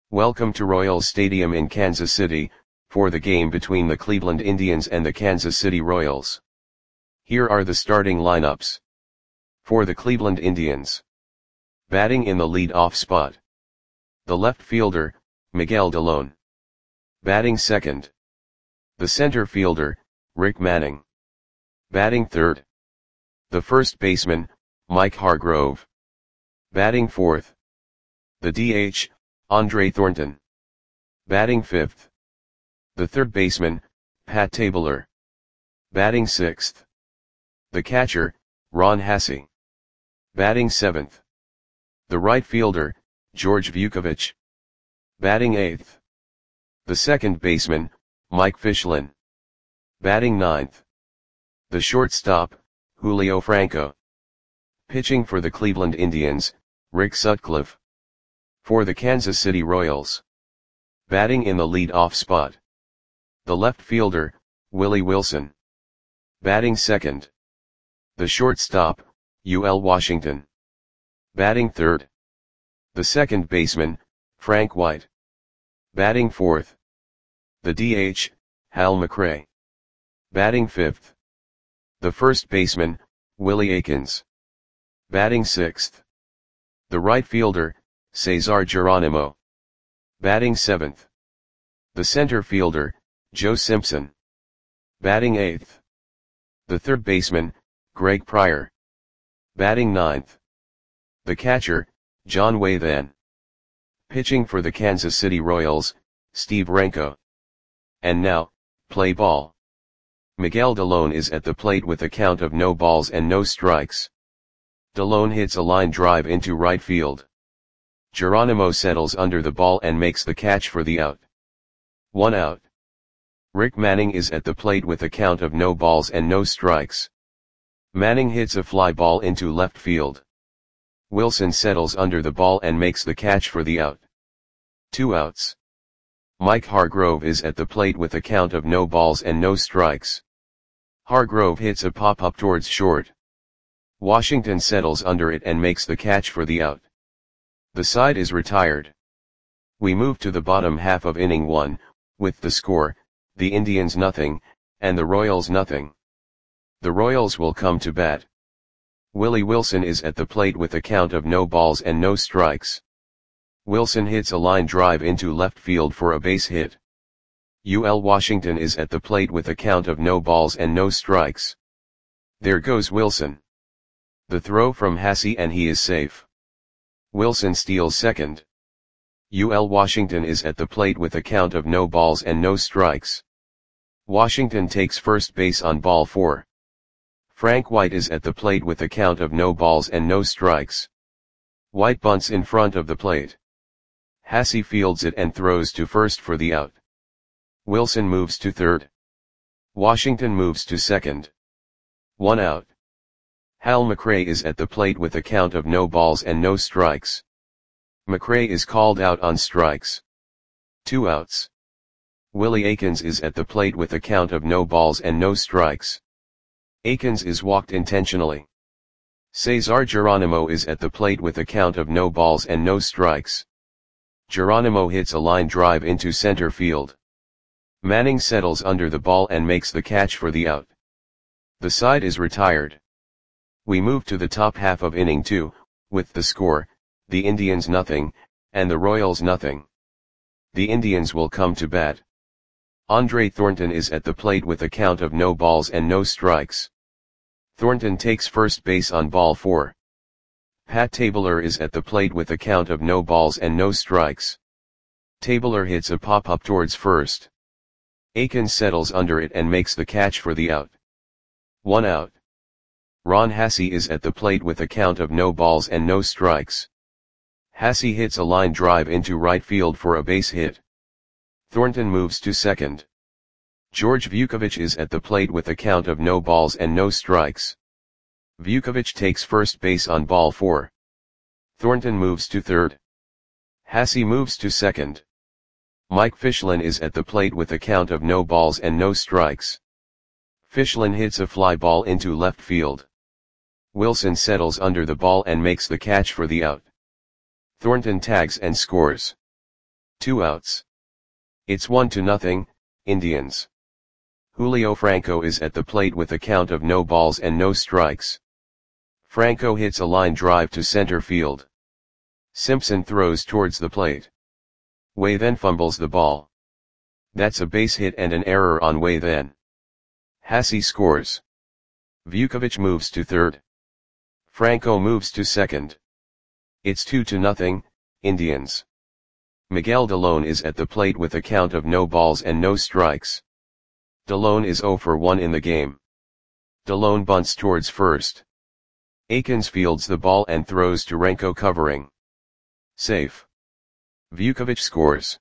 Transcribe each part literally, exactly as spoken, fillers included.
Welcome to Royals Stadium in Kansas City, for the game between the Cleveland Indians and the Kansas City Royals. Here are the starting lineups. For the Cleveland Indians. Batting in the lead-off spot. The left fielder, Miguel Dalón. Batting second. The center fielder, Rick Manning. Batting third. The first baseman, Mike Hargrove. Batting fourth. The D H, Andre Thornton. Batting fifth. The third baseman, Pat Tabler. Batting sixth. The catcher, Ron Hassey. Batting seventh. The right fielder, George Vukovich. Batting eighth. The second baseman, Mike Fischlin. Batting ninth. The shortstop, Julio Franco. Pitching for the Cleveland Indians, Rick Sutcliffe. For the Kansas City Royals. Batting in the lead-off spot. The left fielder, Willie Wilson. Batting second. The shortstop, U L Washington. Batting third. The second baseman, Frank White. Batting fourth. The D H, Hal McRae. Batting fifth. The first baseman, Willie Aikens. Batting sixth. The right fielder, Cesar Geronimo. Batting seventh. The center fielder, Joe Simpson. Batting eighth. The third baseman, Greg Pryor. Batting ninth. The catcher, John Wathan. Pitching for the Kansas City Royals, Steve Renko. And now, play ball. Miguel Dalón is at the plate with a count of no balls and no strikes. Dalón hits a line drive into right field. Geronimo settles under the ball and makes the catch for the out. One out. Rick Manning is at the plate with a count of no balls and no strikes. Manning hits a fly ball into left field. Wilson settles under the ball and makes the catch for the out. Two outs. Mike Hargrove is at the plate with a count of no balls and no strikes. Hargrove hits a pop-up towards short. Washington settles under it and makes the catch for the out. The side is retired. We move to the bottom half of inning one, with the score, the Indians nothing, and the Royals nothing. The Royals will come to bat. Willie Wilson is at the plate with a count of no balls and no strikes. Wilson hits a line drive into left field for a base hit. U L Washington is at the plate with a count of no balls and no strikes. There goes Wilson. The throw from Hassey and he is safe. Wilson steals second. U L Washington is at the plate with a count of no balls and no strikes. Washington takes first base on ball four. Frank White is at the plate with a count of no balls and no strikes. White bunts in front of the plate. Hassey fields it and throws to first for the out. Wilson moves to third. Washington moves to second. One out. Hal McRae is at the plate with a count of no balls and no strikes. McRae is called out on strikes. Two outs. Willie Aikens is at the plate with a count of no balls and no strikes. Aikens is walked intentionally. Cesar Geronimo is at the plate with a count of no balls and no strikes. Geronimo hits a line drive into center field. Manning settles under the ball and makes the catch for the out. The side is retired. We move to the top half of inning two, with the score, the Indians nothing, and the Royals nothing. The Indians will come to bat. Andre Thornton is at the plate with a count of no balls and no strikes. Thornton takes first base on ball four. Pat Tabler is at the plate with a count of no balls and no strikes. Tabler hits a pop-up towards first. Aikens settles under it and makes the catch for the out. One out. Ron Hassey is at the plate with a count of no balls and no strikes. Hassey hits a line drive into right field for a base hit. Thornton moves to second. George Vukovich is at the plate with a count of no balls and no strikes. Vukovich takes first base on ball four. Thornton moves to third. Hassey moves to second. Mike Fischlin is at the plate with a count of no balls and no strikes. Fischlin hits a fly ball into left field. Wilson settles under the ball and makes the catch for the out. Thornton tags and scores. Two outs. It's one to nothing, Indians. Julio Franco is at the plate with a count of no balls and no strikes. Franco hits a line drive to center field. Simpson throws towards the plate. Way then fumbles the ball. That's a base hit and an error on Way then. Hasse scores. Vukovic moves to third. Franco moves to second. It's two to nothing, Indians. Miguel Delone is at the plate with a count of no balls and no strikes. Delone is zero for one in the game. Delone bunts towards first. Akins fields the ball and throws to Renko covering. Safe. Vukovic scores.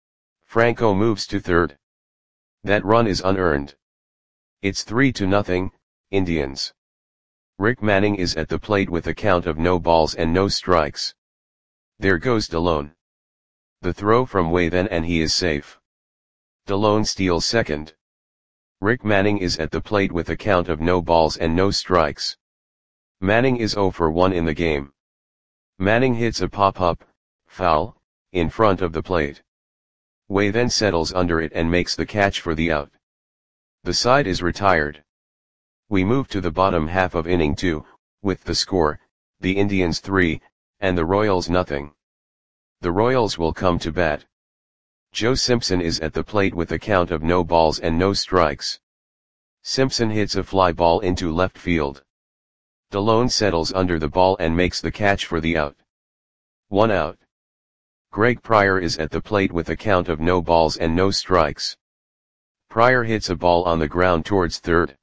Franco moves to third. That run is unearned. It's three to nothing, Indians. Rick Manning is at the plate with a count of no balls and no strikes. There goes Delone. The throw from Way then and he is safe. Delone steals second. Rick Manning is at the plate with a count of no balls and no strikes. Manning is zero for one in the game. Manning hits a pop-up, foul, in front of the plate. Way then settles under it and makes the catch for the out. The side is retired. We move to the bottom half of inning two, with the score, the Indians three, and the Royals nothing. The Royals will come to bat. Joe Simpson is at the plate with a count of no balls and no strikes. Simpson hits a fly ball into left field. Delone settles under the ball and makes the catch for the out. One out. Greg Pryor is at the plate with a count of no balls and no strikes. Pryor hits a ball on the ground towards third.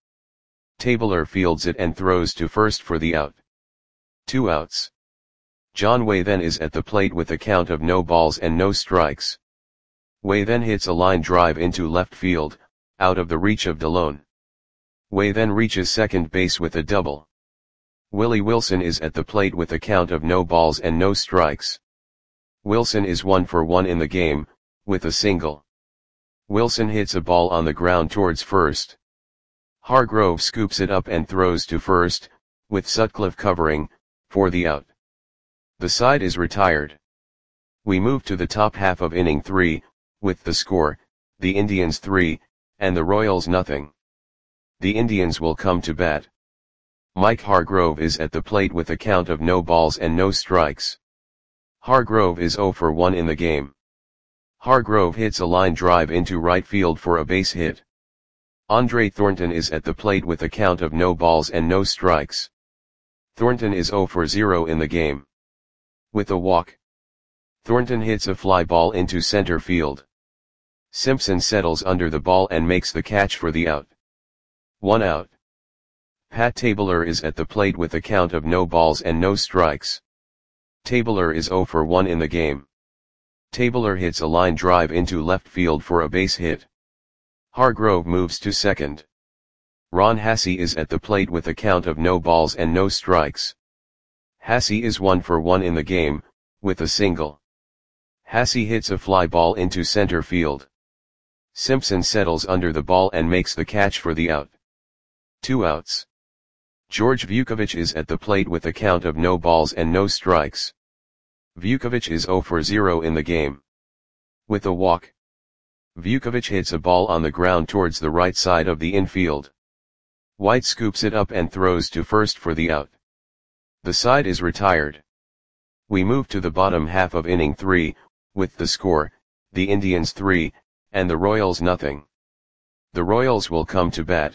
Tabler fields it and throws to first for the out. Two outs. John Way then is at the plate with a count of no balls and no strikes. Way then hits a line drive into left field, out of the reach of Delone. Way then reaches second base with a double. Willie Wilson is at the plate with a count of no balls and no strikes. Wilson is one for one in the game, with a single. Wilson hits a ball on the ground towards first. Hargrove scoops it up and throws to first, with Sutcliffe covering, for the out. The side is retired. We move to the top half of inning three, with the score, the Indians three, and the Royals nothing. The Indians will come to bat. Mike Hargrove is at the plate with a count of no balls and no strikes. Hargrove is zero for one in the game. Hargrove hits a line drive into right field for a base hit. Andre Thornton is at the plate with a count of no balls and no strikes. Thornton is zero for zero in the game. With a walk. Thornton hits a fly ball into center field. Simpson settles under the ball and makes the catch for the out. One out. Pat Tabler is at the plate with a count of no balls and no strikes. Tabler is zero for one in the game. Tabler hits a line drive into left field for a base hit. Hargrove moves to second. Ron Hasse is at the plate with a count of no balls and no strikes. Hasse is one for one in the game, with a single. Hasse hits a fly ball into center field. Simpson settles under the ball and makes the catch for the out. Two outs. George Vukovic is at the plate with a count of no balls and no strikes. Vukovic is zero for zero in the game. With a walk. Vukovic hits a ball on the ground towards the right side of the infield. White scoops it up and throws to first for the out. The side is retired. We move to the bottom half of inning three, with the score, the Indians three, and the Royals nothing. The Royals will come to bat.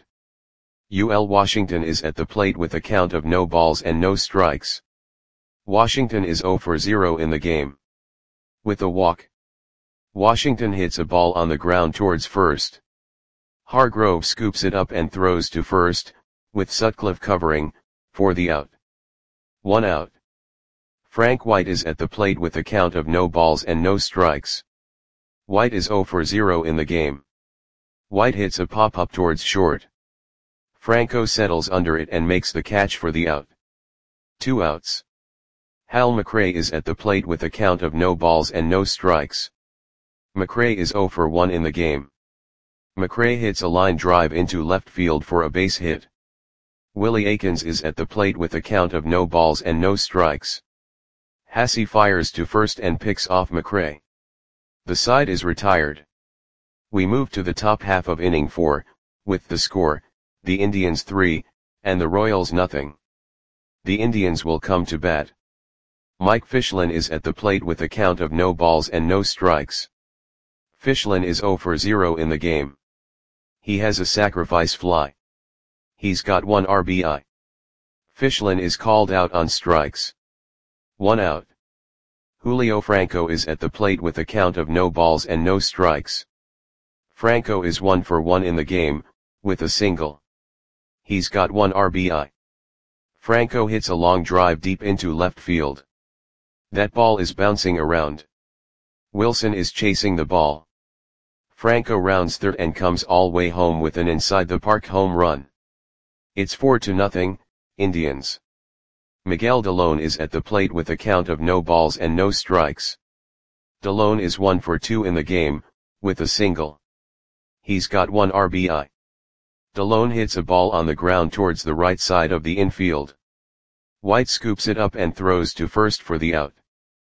U L Washington is at the plate with a count of no balls and no strikes. Washington is zero for zero in the game. With a walk. Washington hits a ball on the ground towards first. Hargrove scoops it up and throws to first, with Sutcliffe covering, for the out. One out. Frank White is at the plate with a count of no balls and no strikes. White is zero for zero in the game. White hits a pop-up towards short. Franco settles under it and makes the catch for the out. Two outs. Hal McRae is at the plate with a count of no balls and no strikes. McRae is zero for one in the game. McRae hits a line drive into left field for a base hit. Willie Akins is at the plate with a count of no balls and no strikes. Hasse fires to first and picks off McRae. The side is retired. We move to the top half of inning four, with the score, the Indians three, and the Royals nothing. The Indians will come to bat. Mike Fichlin is at the plate with a count of no balls and no strikes. Fichlin is zero for zero in the game. He has a sacrifice fly. He's got one R B I. Fichlin is called out on strikes. One out. Julio Franco is at the plate with a count of no balls and no strikes. Franco is one for one in the game, with a single. He's got one R B I. Franco hits a long drive deep into left field. That ball is bouncing around. Wilson is chasing the ball. Franco rounds third and comes all way home with an inside the park home run. It's four to nothing, Indians. Miguel Delone is at the plate with a count of no balls and no strikes. Delone is one for two in the game, with a single. He's got one R B I. Delone hits a ball on the ground towards the right side of the infield. White scoops it up and throws to first for the out.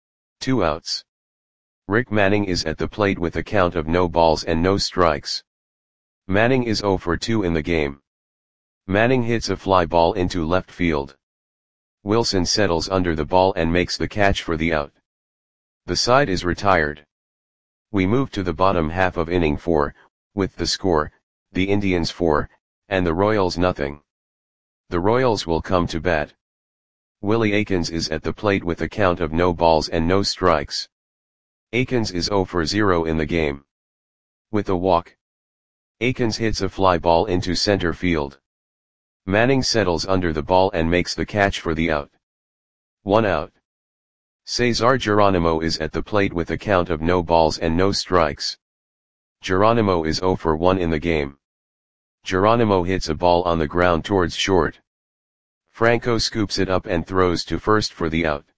Two outs. Rick Manning is at the plate with a count of no balls and no strikes. Manning is zero for two in the game. Manning hits a fly ball into left field. Wilson settles under the ball and makes the catch for the out. The side is retired. We move to the bottom half of inning four, with the score, the Indians four, and the Royals nothing. The Royals will come to bat. Willie Aikens is at the plate with a count of no balls and no strikes. Aikens is zero for zero in the game. With a walk. Aikens hits a fly ball into center field. Manning settles under the ball and makes the catch for the out. One out. Cesar Geronimo is at the plate with a count of no balls and no strikes. Geronimo is zero for one in the game. Geronimo hits a ball on the ground towards short. Franco scoops it up and throws to first for the out.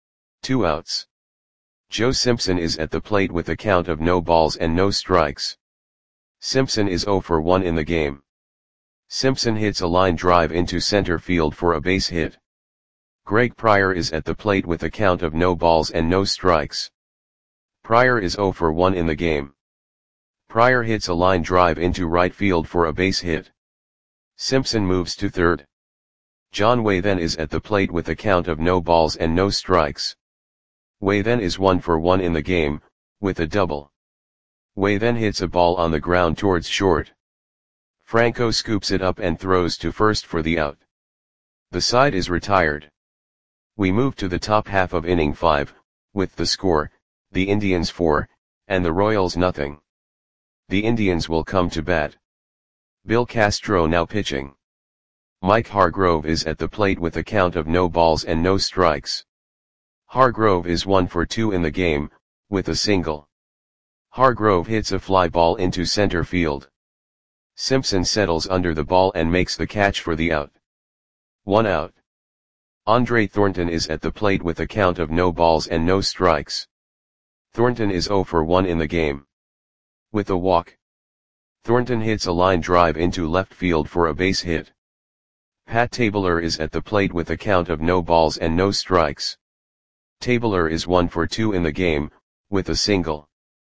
Two outs. Joe Simpson is at the plate with a count of no balls and no strikes. Simpson is zero for one in the game. Simpson hits a line drive into center field for a base hit. Greg Pryor is at the plate with a count of no balls and no strikes. Pryor is zero for one in the game. Pryor hits a line drive into right field for a base hit. Simpson moves to third. John Waythen is at the plate with a count of no balls and no strikes. Waythen is one for one in the game, with a double. Waythen hits a ball on the ground towards short. Franco scoops it up and throws to first for the out. The side is retired. We move to the top half of inning five, with the score, the Indians four, and the Royals nothing. The Indians will come to bat. Bill Castro now pitching. Mike Hargrove is at the plate with a count of no balls and no strikes. Hargrove is one for two in the game, with a single. Hargrove hits a fly ball into center field. Simpson settles under the ball and makes the catch for the out. One out. Andre Thornton is at the plate with a count of no balls and no strikes. Thornton is zero for one in the game. With a walk. Thornton hits a line drive into left field for a base hit. Pat Tabler is at the plate with a count of no balls and no strikes. Tabler is one for two in the game, with a single.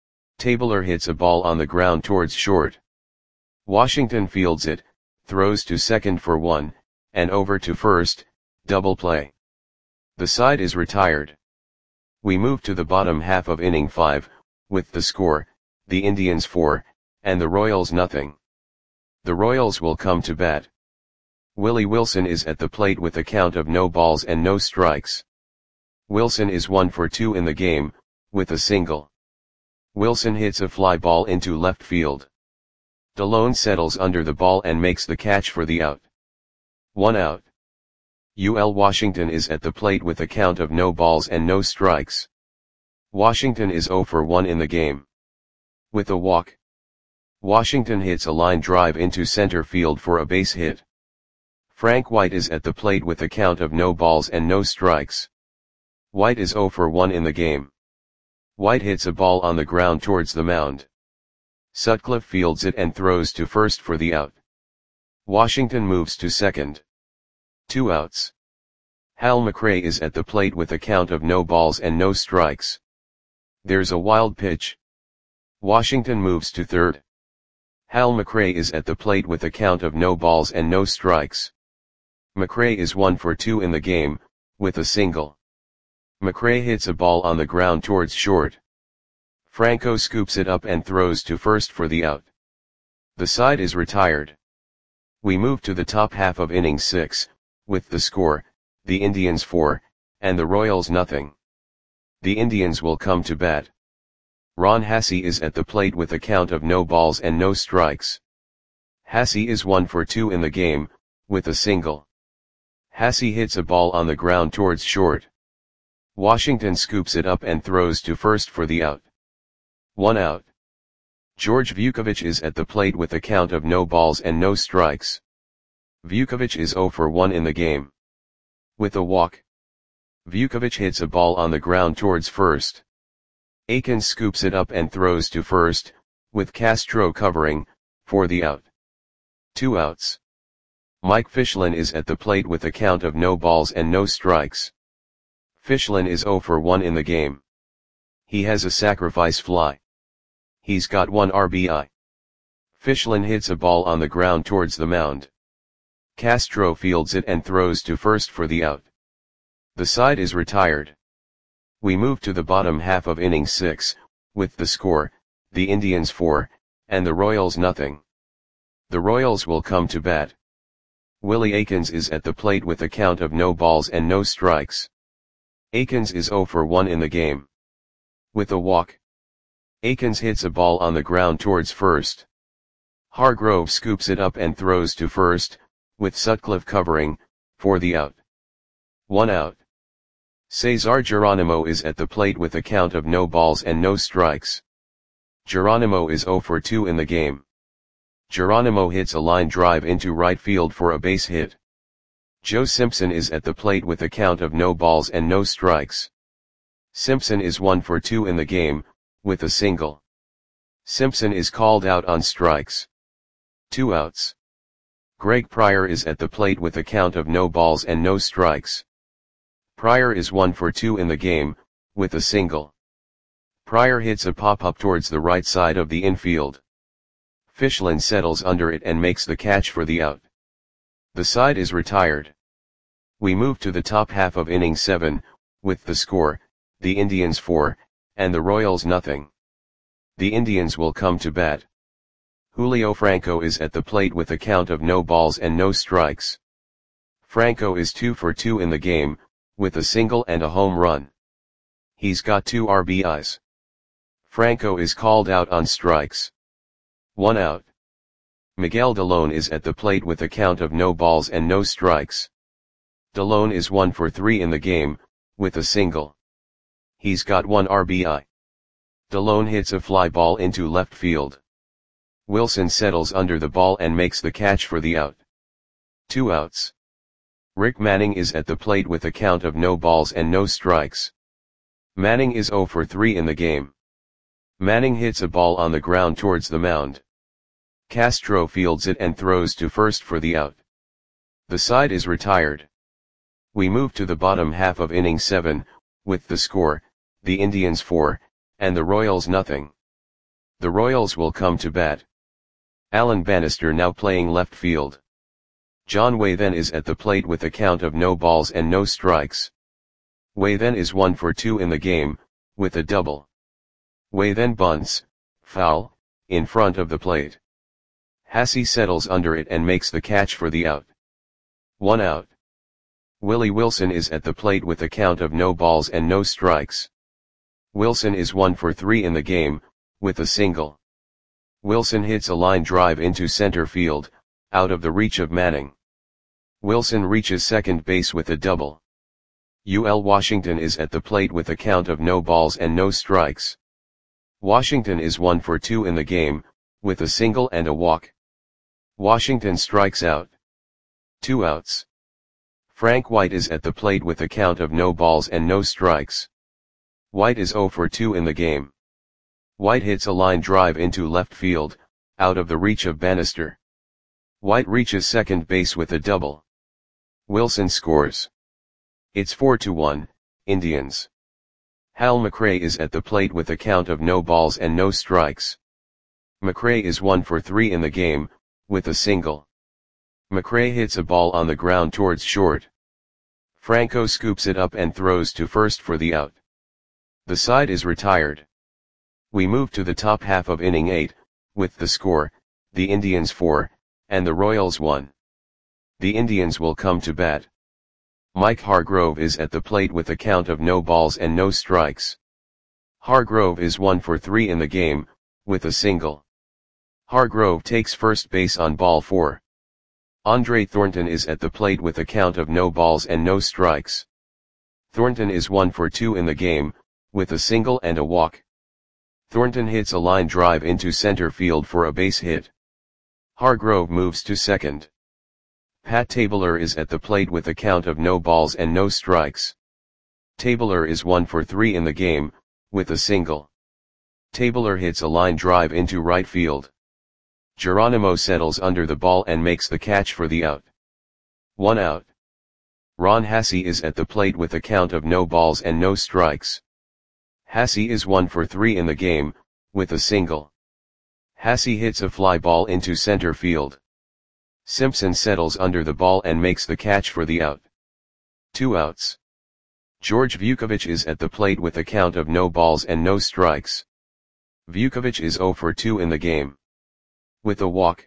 Tabler hits a ball on the ground towards short. Washington fields it, throws to second for one, and over to first, double play. The side is retired. We move to the bottom half of inning five, with the score, the Indians four, and the Royals nothing. The Royals will come to bat. Willie Wilson is at the plate with a count of no balls and no strikes. Wilson is one for two in the game, with a single. Wilson hits a fly ball into left field. Delone settles under the ball and makes the catch for the out. One out. U L Washington is at the plate with a count of no balls and no strikes. Washington is zero for one in the game. With a walk. Washington hits a line drive into center field for a base hit. Frank White is at the plate with a count of no balls and no strikes. White is zero for one in the game. White hits a ball on the ground towards the mound. Sutcliffe fields it and throws to first for the out. Washington moves to second. Two outs. Hal McRae is at the plate with a count of no balls and no strikes. There's a wild pitch. Washington moves to third. Hal McRae is at the plate with a count of no balls and no strikes. McRae is one for two in the game, with a single. McRae hits a ball on the ground towards short. Franco scoops it up and throws to first for the out. The side is retired. We move to the top half of inning six, with the score, the Indians four, and the Royals nothing. The Indians will come to bat. Ron Hasse is at the plate with a count of no balls and no strikes. Hasse is one for two in the game, with a single. Hasse hits a ball on the ground towards short. Washington scoops it up and throws to first for the out. One out. George Vukovich is at the plate with a count of no balls and no strikes. Vukovich is zero for one in the game. With a walk. Vukovich hits a ball on the ground towards first. Akins scoops it up and throws to first, with Castro covering, for the out. Two outs. Mike Fichlin is at the plate with a count of no balls and no strikes. Fichlin is zero for one in the game. He has a sacrifice fly. He's got one R B I. Fichlin hits a ball on the ground towards the mound. Castro fields it and throws to first for the out. The side is retired. We move to the bottom half of inning six, with the score, the Indians four, and the Royals nothing. The Royals will come to bat. Willie Akins is at the plate with a count of no balls and no strikes. Akins is zero for one in the game. With a walk. Akins hits a ball on the ground towards first. Hargrove scoops it up and throws to first, with Sutcliffe covering, for the out. One out. Cesar Geronimo is at the plate with a count of no balls and no strikes. Geronimo is zero for two in the game. Geronimo hits a line drive into right field for a base hit. Joe Simpson is at the plate with a count of no balls and no strikes. Simpson is one for two in the game, with a single. Simpson is called out on strikes. Two outs. Greg Pryor is at the plate with a count of no balls and no strikes. Pryor is one for two in the game, with a single. Pryor hits a pop-up towards the right side of the infield. Fichlin settles under it and makes the catch for the out. The side is retired. We move to the top half of inning seven, with the score, the Indians four, and the Royals nothing. The Indians will come to bat. Julio Franco is at the plate with a count of no balls and no strikes. Franco is two for two in the game, with a single and a home run. He's got two R B Is. Franco is called out on strikes. One out. Miguel Delone is at the plate with a count of no balls and no strikes. Delone is one for three in the game, with a single. He's got one R B I. Delone hits a fly ball into left field. Wilson settles under the ball and makes the catch for the out. Two outs. Rick Manning is at the plate with a count of no balls and no strikes. Manning is zero for three in the game. Manning hits a ball on the ground towards the mound. Castro fields it and throws to first for the out. The side is retired. We move to the bottom half of inning seven, with the score, the Indians four, and the Royals nothing. The Royals will come to bat. Alan Bannister now playing left field. John Wathen is at the plate with a count of no balls and no strikes. Wathen is one for two in the game, with a double. Wathen bunts, foul, in front of the plate. Hasse settles under it and makes the catch for the out. One out. Willie Wilson is at the plate with a count of no balls and no strikes. Wilson is one for three in the game, with a single. Wilson hits a line drive into center field, out of the reach of Manning. Wilson reaches second base with a double. U L Washington is at the plate with a count of no balls and no strikes. Washington is one for two in the game, with a single and a walk. Washington strikes out. Two outs. Frank White is at the plate with a count of no balls and no strikes. White is zero for two in the game. White hits a line drive into left field, out of the reach of Bannister. White reaches second base with a double. Wilson scores. It's four to one, Indians. Hal McRae is at the plate with a count of no balls and no strikes. McRae is one for three in the game, with a single. McRae hits a ball on the ground towards short. Franco scoops it up and throws to first for the out. The side is retired. We move to the top half of inning eight, with the score, the Indians four, and the Royals one. The Indians will come to bat. Mike Hargrove is at the plate with a count of no balls and no strikes. Hargrove is one for three in the game, with a single. Hargrove takes first base on ball four. Andre Thornton is at the plate with a count of no balls and no strikes. Thornton is one for two in the game, with a single and a walk. Thornton hits a line drive into center field for a base hit. Hargrove moves to second. Pat Tabler is at the plate with a count of no balls and no strikes. Tabler is one for three in the game, with a single. Tabler hits a line drive into right field. Geronimo settles under the ball and makes the catch for the out. One out. Ron Hasse is at the plate with a count of no balls and no strikes. Hasse is one for three in the game, with a single. Hasse hits a fly ball into center field. Simpson settles under the ball and makes the catch for the out. Two outs. George Vukovic is at the plate with a count of no balls and no strikes. Vukovic is zero for two in the game. With a walk.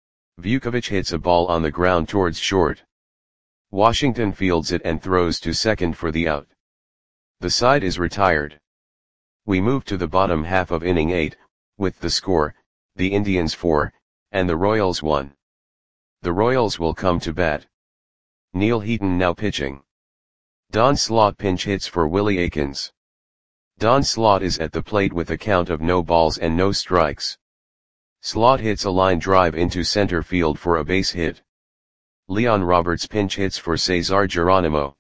Vukovic hits a ball on the ground towards short. Washington fields it and throws to second for the out. The side is retired. We move to the bottom half of inning eight, with the score, the Indians four, and the Royals one. The Royals will come to bat. Neil Heaton now pitching. Don Slaught pinch hits for Willie Aikens. Don Slaught is at the plate with a count of no balls and no strikes. Slaught hits a line drive into center field for a base hit. Leon Roberts pinch hits for Cesar Geronimo.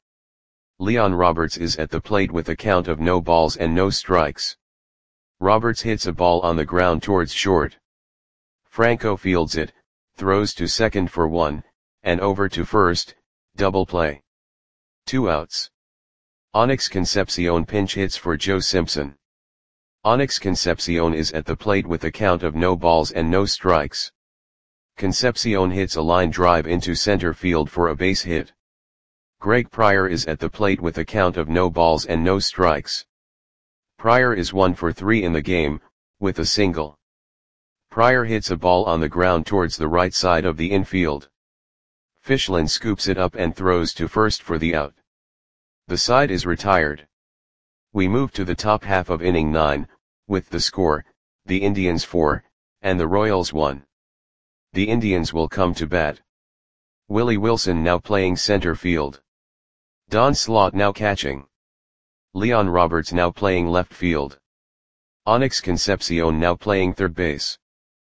Leon Roberts is at the plate with a count of no balls and no strikes. Roberts hits a ball on the ground towards short. Franco fields it, throws to second for one, and over to first, double play. Two outs. Onyx Concepcion pinch hits for Joe Simpson. Onyx Concepcion is at the plate with a count of no balls and no strikes. Concepcion hits a line drive into center field for a base hit. Greg Pryor is at the plate with a count of no balls and no strikes. Pryor is one for three in the game, with a single. Pryor hits a ball on the ground towards the right side of the infield. Fichlin scoops it up and throws to first for the out. The side is retired. We move to the top half of inning nine, with the score, the Indians four, and the Royals one. The Indians will come to bat. Willie Wilson now playing center field. Don Slaught now catching. Leon Roberts now playing left field. Onyx Concepcion now playing third base.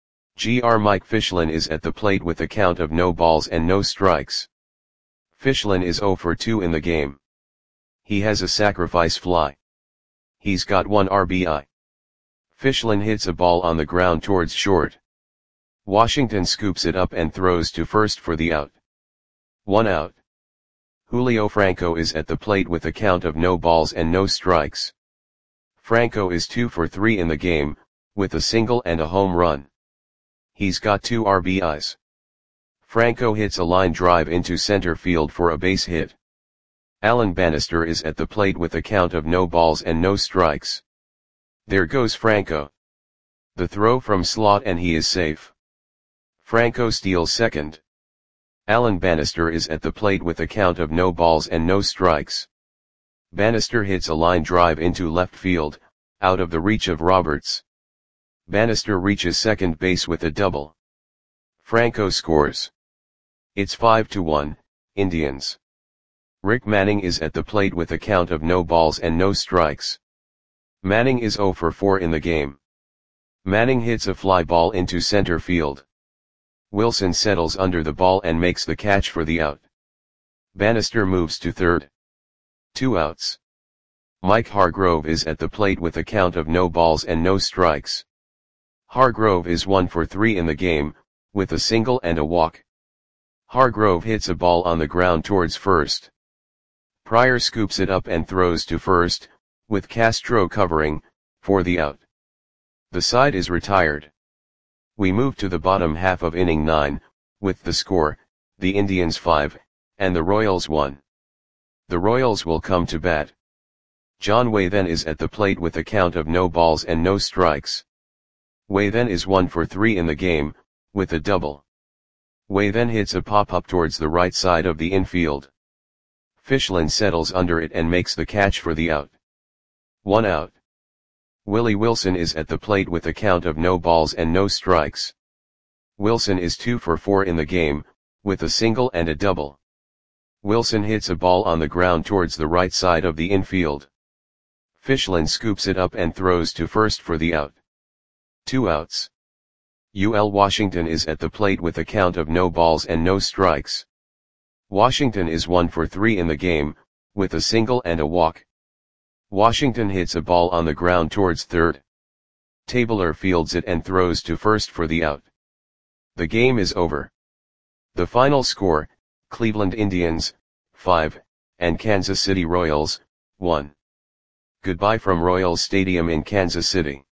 G R Mike Fichlin is at the plate with a count of no balls and no strikes. Fichlin is zero for two in the game. He has a sacrifice fly. He's got one R B I. Fichlin hits a ball on the ground towards short. Washington scoops it up and throws to first for the out. One out. Julio Franco is at the plate with a count of no balls and no strikes. Franco is two for three in the game, with a single and a home run. He's got two R B Is. Franco hits a line drive into center field for a base hit. Alan Bannister is at the plate with a count of no balls and no strikes. There goes Franco. The throw from Slaught and he is safe. Franco steals second. Alan Bannister is at the plate with a count of no balls and no strikes. Bannister hits a line drive into left field, out of the reach of Roberts. Bannister reaches second base with a double. Franco scores. It's five to one, Indians. Rick Manning is at the plate with a count of no balls and no strikes. Manning is zero for four in the game. Manning hits a fly ball into center field. Wilson settles under the ball and makes the catch for the out. Bannister moves to third. Two outs. Mike Hargrove is at the plate with a count of no balls and no strikes. Hargrove is one for three in the game, with a single and a walk. Hargrove hits a ball on the ground towards first. Pryor scoops it up and throws to first, with Castro covering, for the out. The side is retired. We move to the bottom half of inning nine, with the score, the Indians five, and the Royals one. The Royals will come to bat. John Way then is at the plate with a count of no balls and no strikes. Way then is one for three in the game, with a double. Way then hits a pop-up towards the right side of the infield. Fischlin settles under it and makes the catch for the out. One out. Willie Wilson is at the plate with a count of no balls and no strikes. Wilson is two for four in the game, with a single and a double. Wilson hits a ball on the ground towards the right side of the infield. Fischlin scoops it up and throws to first for the out. Two outs. U L Washington is at the plate with a count of no balls and no strikes. Washington is one for three in the game, with a single and a walk. Washington hits a ball on the ground towards third. Tabler fields it and throws to first for the out. The game is over. The final score, Cleveland Indians, five, and Kansas City Royals, one. Goodbye from Royals Stadium in Kansas City.